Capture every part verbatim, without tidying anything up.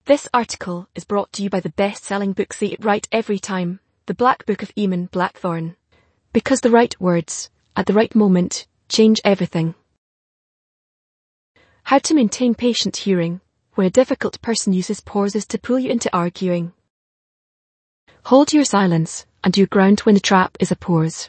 This article is brought to you by the best-selling book Say It Right Every Time, The Black Book of Eamon Blackthorne. Because the right words, at the right moment, change everything. How to maintain patient hearing when a difficult person uses pauses to pull you into arguing. Hold your silence and your ground when the trap is a pause.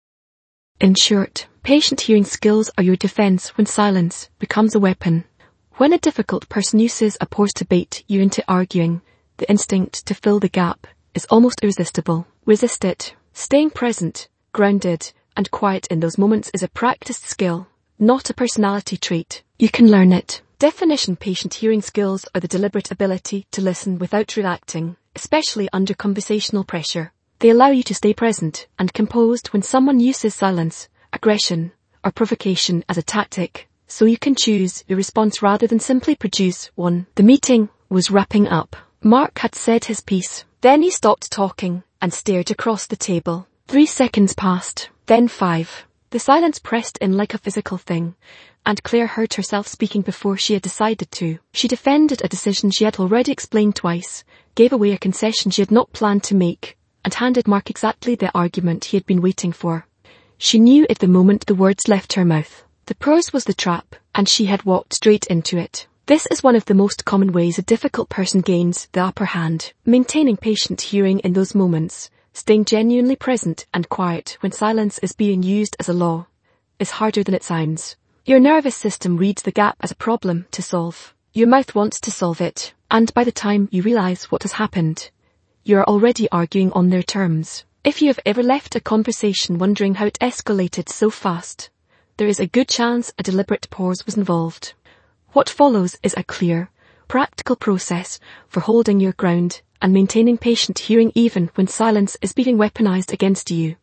In short, patient hearing skills are your defense when silence becomes a weapon. When a difficult person uses a pause to bait you into arguing, the instinct to fill the gap is almost irresistible. Resist it. Staying present, grounded, and quiet in those moments is a practiced skill, not a personality trait. You can learn it. Definition: patient hearing skills are the deliberate ability to listen without reacting, especially under conversational pressure. They allow you to stay present and composed when someone uses silence, aggression, or provocation as a tactic, so you can choose your response rather than simply produce one. The meeting was wrapping up. Mark had said his piece. Then he stopped talking and stared across the table. Three seconds passed, then five. The silence pressed in like a physical thing, and Claire heard herself speaking before she had decided to. She defended a decision she had already explained twice, gave away a concession she had not planned to make, and handed Mark exactly the argument he had been waiting for. She knew it the moment the words left her mouth. The pause was the trap, and she had walked straight into it. This is one of the most common ways a difficult person gains the upper hand. Maintaining patient hearing in those moments, staying genuinely present and quiet when silence is being used as a law, is harder than it sounds. Your nervous system reads the gap as a problem to solve. Your mouth wants to solve it, and by the time you realize what has happened, you are already arguing on their terms. If you have ever left a conversation wondering how it escalated so fast, there is a good chance a deliberate pause was involved. What follows is a clear, practical process for holding your ground and maintaining patient hearing even when silence is being weaponized against you.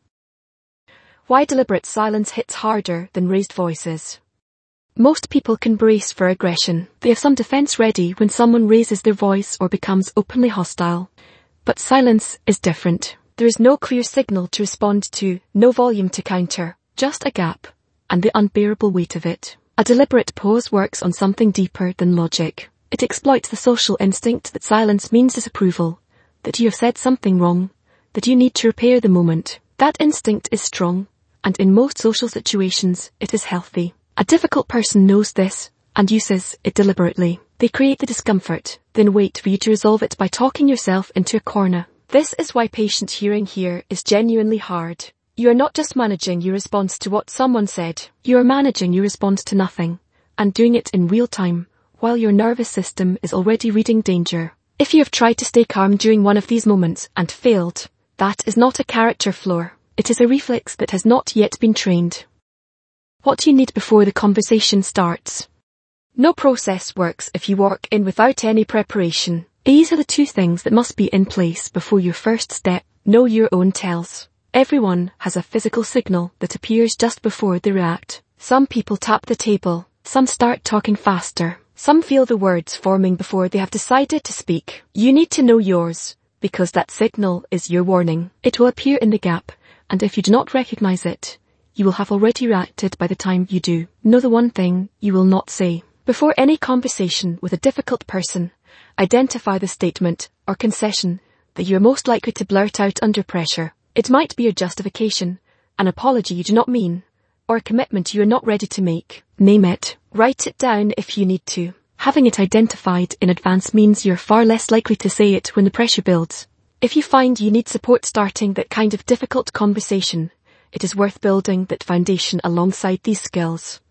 Why deliberate silence hits harder than raised voices. Most people can brace for aggression. They have some defense ready when someone raises their voice or becomes openly hostile. But silence is different. There is no clear signal to respond to, no volume to counter, just a gap, and the unbearable weight of it. A deliberate pause works on something deeper than logic. It exploits the social instinct that silence means disapproval, that you have said something wrong, that you need to repair the moment. That instinct is strong, and in most social situations, it is healthy. A difficult person knows this, and uses it deliberately. They create the discomfort, then wait for you to resolve it by talking yourself into a corner. This is why patient hearing here is genuinely hard. You are not just managing your response to what someone said, you are managing your response to nothing, and doing it in real time, while your nervous system is already reading danger. If you have tried to stay calm during one of these moments and failed, that is not a character flaw. It is a reflex that has not yet been trained. What you need before the conversation starts. No process works if you walk in without any preparation. These are the two things that must be in place before your first step. Know your own tells. Everyone has a physical signal that appears just before they react. Some people tap the table, some start talking faster, some feel the words forming before they have decided to speak. You need to know yours, because that signal is your warning. It will appear in the gap, and if you do not recognize it, you will have already reacted by the time you do. Know the one thing you will not say. Before any conversation with a difficult person, identify the statement or concession that you are most likely to blurt out under pressure. It might be a justification, an apology you do not mean, or a commitment you are not ready to make. Name it. Write it down if you need to. Having it identified in advance means you're far less likely to say it when the pressure builds. If you find you need support starting that kind of difficult conversation, it is worth building that foundation alongside these skills.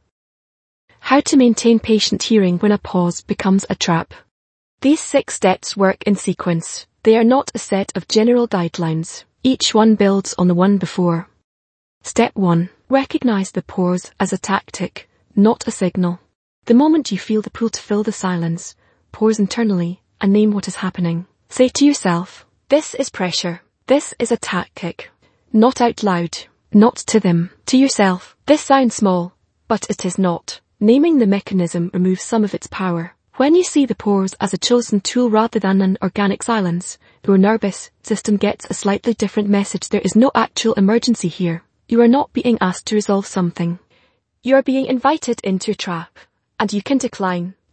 How to maintain patient hearing when a pause becomes a trap. These six steps work in sequence. They are not a set of general guidelines. Each one builds on the one before. Step one. Recognize the pause as a tactic, not a signal. The moment you feel the pull to fill the silence, pause internally and name what is happening. Say to yourself, this is pressure. This is a tactic. Not out loud. Not to them. To yourself, this sounds small, but it is not. Naming the mechanism removes some of its power. When you see the pause as a chosen tool rather than an organic silence, your nervous system gets a slightly different message. There is no actual emergency here. You are not being asked to resolve something. You are being invited into a trap, and you can decline.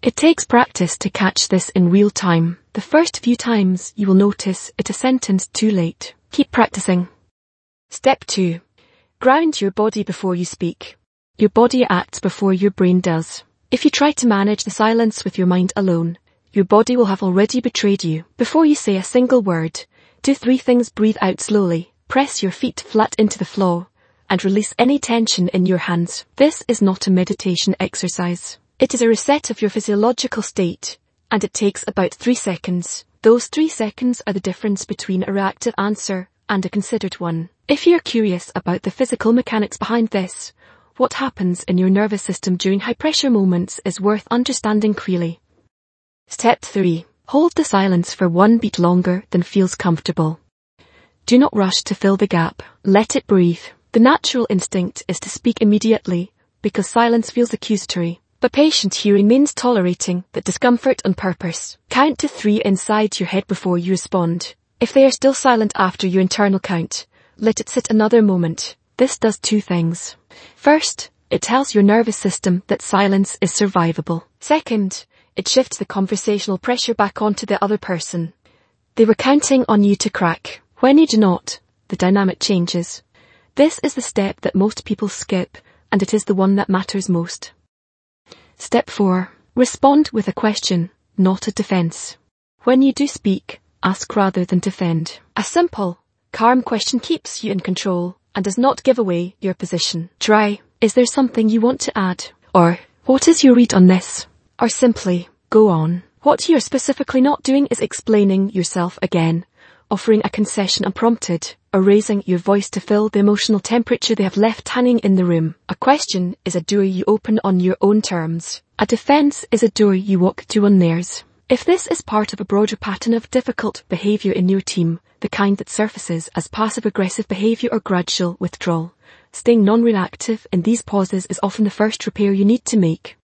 It takes practice to catch this in real time. The first few times you will notice it a sentence too late. Keep practicing. Step two. Ground your body before you speak. Your body acts before your brain does. If you try to manage the silence with your mind alone, your body will have already betrayed you. Before you say a single word, do three things. Breathe out slowly, press your feet flat into the floor, and release any tension in your hands. This is not a meditation exercise. It is a reset of your physiological state, and it takes about three seconds. Those three seconds are the difference between a reactive answer and a considered one. If you're curious about the physical mechanics behind this, what happens in your nervous system during high-pressure moments is worth understanding clearly. Step three. Hold the silence for one beat longer than feels comfortable. Do not rush to fill the gap. Let it breathe. The natural instinct is to speak immediately because silence feels accusatory. But patient hearing means tolerating that discomfort on purpose. Count to three inside your head before you respond. If they are still silent after your internal count, let it sit another moment. This does two things. First, it tells your nervous system that silence is survivable. Second, it shifts the conversational pressure back onto the other person. They were counting on you to crack. When you do not, the dynamic changes. This is the step that most people skip, and it is the one that matters most. Step four. Respond with a question, not a defense. When you do speak, ask rather than defend. A simple, calm question keeps you in control and does not give away your position. Try, is there something you want to add? Or, what is your read on this? Or simply, go on. What you are specifically not doing is explaining yourself again, offering a concession unprompted, or raising your voice to fill the emotional temperature they have left hanging in the room. A question is a door you open on your own terms. A defense is a door you walk through on theirs. If this is part of a broader pattern of difficult behavior in your team, the kind that surfaces as passive-aggressive behavior or gradual withdrawal, staying non-reactive in these pauses is often the first repair you need to make.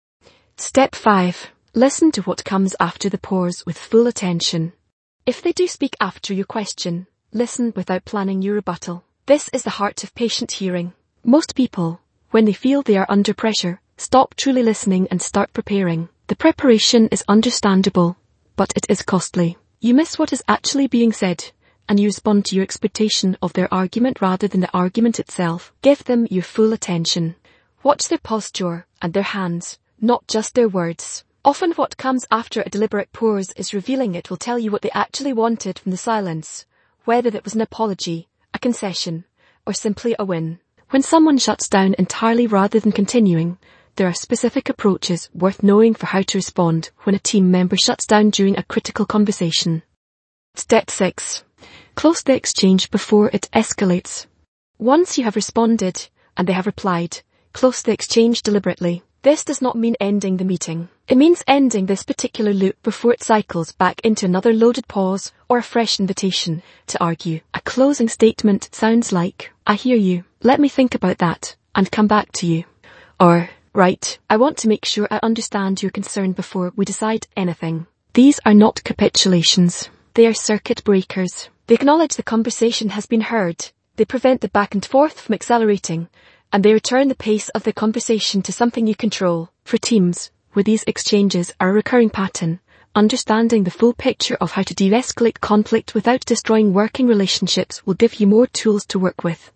Step five. Listen to what comes after the pause with full attention. If they do speak after your question, listen without planning your rebuttal. This is the heart of patient hearing. Most people, when they feel they are under pressure, stop truly listening and start preparing. The preparation is understandable, but it is costly. You miss what is actually being said, and you respond to your expectation of their argument rather than the argument itself. Give them your full attention. Watch their posture and their hands, not just their words. Often what comes after a deliberate pause is revealing. It will tell you what they actually wanted from the silence, whether that was an apology, a concession, or simply a win. When someone shuts down entirely rather than continuing, there are specific approaches worth knowing for how to respond when a team member shuts down during a critical conversation. Step six. Close the exchange before it escalates. Once you have responded, and they have replied, close the exchange deliberately. This does not mean ending the meeting. It means ending this particular loop before it cycles back into another loaded pause or a fresh invitation to argue. A closing statement sounds like, I hear you, let me think about that, and come back to you. Or, right, I want to make sure I understand your concern before we decide anything. These are not capitulations. They are circuit breakers. They acknowledge the conversation has been heard. They prevent the back and forth from accelerating, and they return the pace of the conversation to something you control. For teams, where these exchanges are a recurring pattern, understanding the full picture of how to de-escalate conflict without destroying working relationships will give you more tools to work with.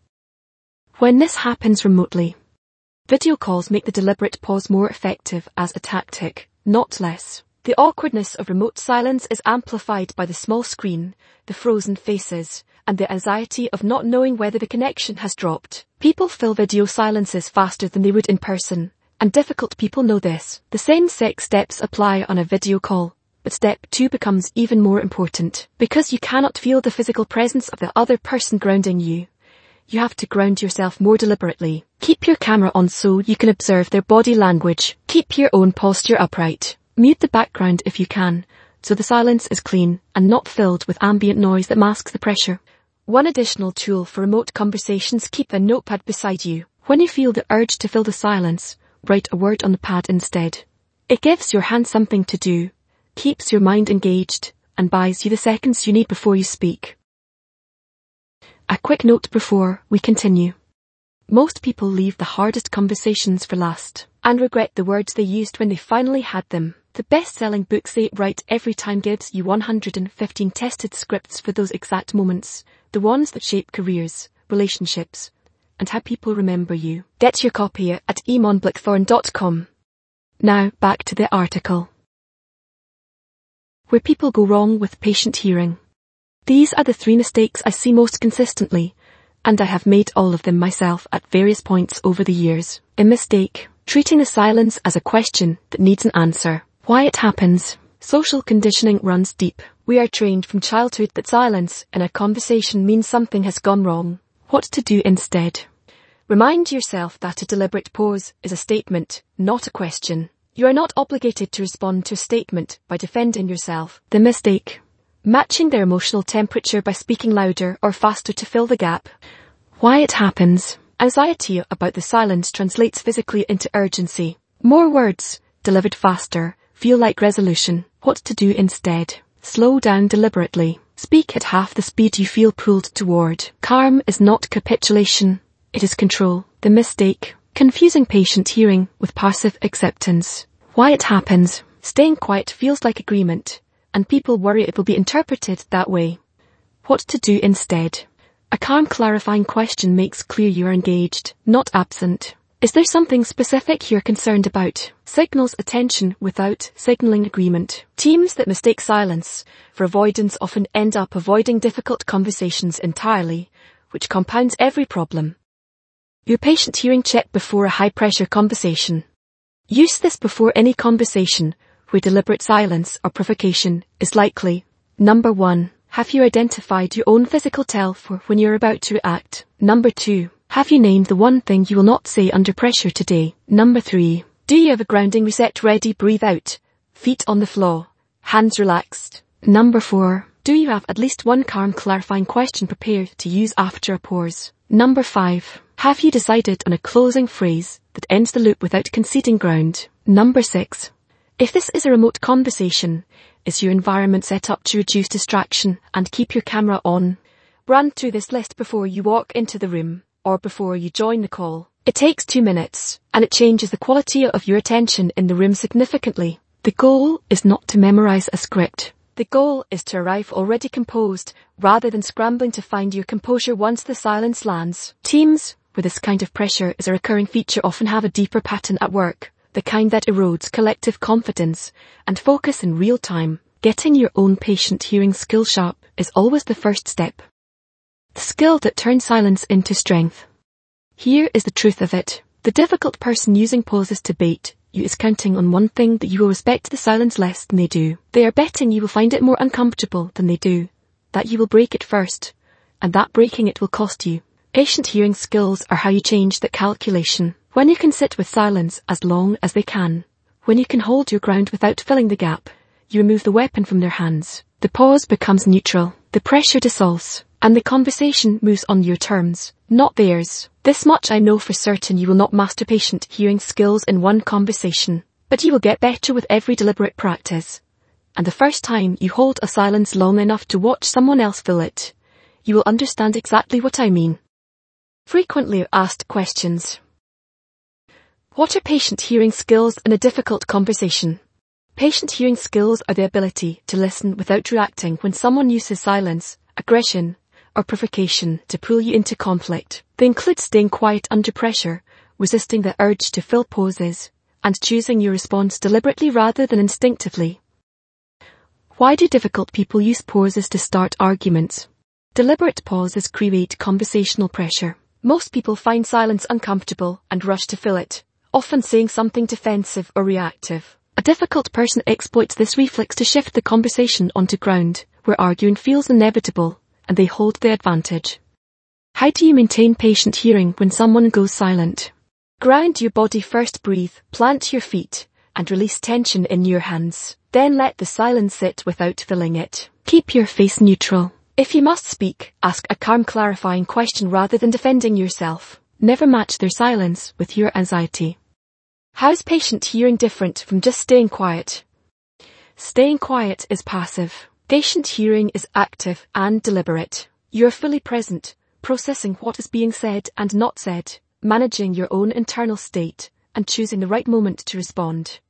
When this happens remotely, video calls make the deliberate pause more effective as a tactic, not less. The awkwardness of remote silence is amplified by the small screen, the frozen faces, and the anxiety of not knowing whether the connection has dropped. People fill video silences faster than they would in person, and difficult people know this. The same six steps apply on a video call, but step two becomes even more important. Because you cannot feel the physical presence of the other person grounding you, you have to ground yourself more deliberately. Keep your camera on so you can observe their body language. Keep your own posture upright. Mute the background if you can, so the silence is clean and not filled with ambient noise that masks the pressure. One additional tool for remote conversations: keep a notepad beside you. When you feel the urge to fill the silence, write a word on the pad instead. It gives your hand something to do, keeps your mind engaged, and buys you the seconds you need before you speak. A quick note before we continue. Most people leave the hardest conversations for last, and regret the words they used when they finally had them. The best-selling book Say It Right Every Time gives you one hundred fifteen tested scripts for those exact moments, the ones that shape careers, relationships, and how people remember you. Get your copy at emon blackthorn dot com. Now, back to the article. Where people go wrong with patient hearing. These are the three mistakes I see most consistently, and I have made all of them myself at various points over the years. A mistake: treating the silence as a question that needs an answer. Why it happens. Social conditioning runs deep. We are trained from childhood that silence in a conversation means something has gone wrong. What to do instead? Remind yourself that a deliberate pause is a statement, not a question. You are not obligated to respond to a statement by defending yourself. The mistake: matching their emotional temperature by speaking louder or faster to fill the gap. Why it happens. Anxiety about the silence translates physically into urgency. More words, delivered faster, feel like resolution. What to do instead? Slow down deliberately. Speak at half the speed you feel pulled toward. Calm is not capitulation. It is control. The mistake: confusing patient hearing with passive acceptance. Why it happens. Staying quiet feels like agreement, and people worry it will be interpreted that way. What to do instead? A calm, clarifying question makes clear you are engaged, not absent. Is there something specific you're concerned about? Signals attention without signaling agreement. Teams that mistake silence for avoidance often end up avoiding difficult conversations entirely, which compounds every problem. Your patient hearing check before a high-pressure conversation. Use this before any conversation where deliberate silence or provocation is likely. Number one. Have you identified your own physical tell for when you're about to react? Number two. Have you named the one thing you will not say under pressure today? Number three. Do you have a grounding reset ready? Breathe out. Feet on the floor. Hands relaxed. Number four. Do you have at least one calm, clarifying question prepared to use after a pause? Number five. Have you decided on a closing phrase that ends the loop without conceding ground? Number six. If this is a remote conversation, is your environment set up to reduce distraction and keep your camera on? Run through this list before you walk into the room or before you join the call. It takes two minutes, and it changes the quality of your attention in the room significantly. The goal is not to memorize a script. The goal is to arrive already composed, rather than scrambling to find your composure once the silence lands. Teams where this kind of pressure is a recurring feature often have a deeper pattern at work, the kind that erodes collective confidence and focus in real time. Getting your own patient hearing skill sharp is always the first step. The skill that turns silence into strength. Here is the truth of it. The difficult person using pauses to bait you is counting on one thing: that you will respect the silence less than they do. They are betting you will find it more uncomfortable than they do, that you will break it first, and that breaking it will cost you. Patient hearing skills are how you change that calculation. When you can sit with silence as long as they can, when you can hold your ground without filling the gap, you remove the weapon from their hands. The pause becomes neutral, the pressure dissolves, and the conversation moves on your terms, not theirs. This much I know for certain: you will not master patient hearing skills in one conversation, but you will get better with every deliberate practice. And the first time you hold a silence long enough to watch someone else fill it, you will understand exactly what I mean. Frequently asked questions. What are patient hearing skills in a difficult conversation? Patient hearing skills are the ability to listen without reacting when someone uses silence, aggression, or provocation to pull you into conflict. They include staying quiet under pressure, resisting the urge to fill pauses, and choosing your response deliberately rather than instinctively. Why do difficult people use pauses to start arguments? Deliberate pauses create conversational pressure. Most people find silence uncomfortable and rush to fill it, often saying something defensive or reactive. A difficult person exploits this reflex to shift the conversation onto ground where arguing feels inevitable, and they hold the advantage. How do you maintain patient hearing when someone goes silent? Ground your body first. Breathe, plant your feet, and release tension in your hands. Then let the silence sit without filling it. Keep your face neutral. If you must speak, ask a calm, clarifying question rather than defending yourself. Never match their silence with your anxiety. How's patient hearing different from just staying quiet? Staying quiet is passive. Patient hearing is active and deliberate. You're fully present, processing what is being said and not said, managing your own internal state, and choosing the right moment to respond.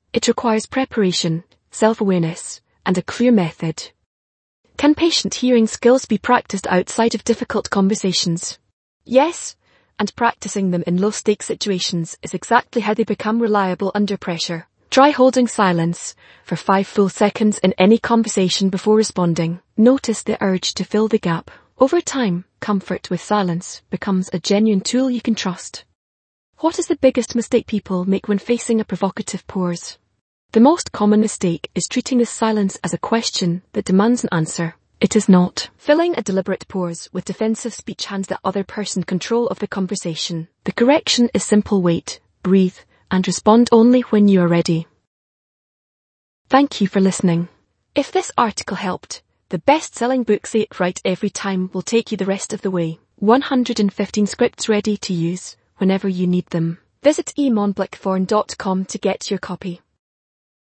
It requires preparation, self-awareness, and a clear method. Can patient hearing skills be practiced outside of difficult conversations? Yes, and practicing them in low-stakes situations is exactly how they become reliable under pressure. Try holding silence for five full seconds in any conversation before responding. Notice the urge to fill the gap. Over time, comfort with silence becomes a genuine tool you can trust. What is the biggest mistake people make when facing a provocative pause? The most common mistake is treating this silence as a question that demands an answer. It is not. Filling a deliberate pause with defensive speech hands the other person control of the conversation. The correction is simple: wait, breathe, and respond only when you are ready. Thank you for listening. If this article helped, the best-selling book Say It Right Every Time will take you the rest of the way. one hundred fifteen scripts ready to use whenever you need them. Visit e monblickthorn dot com to get your copy.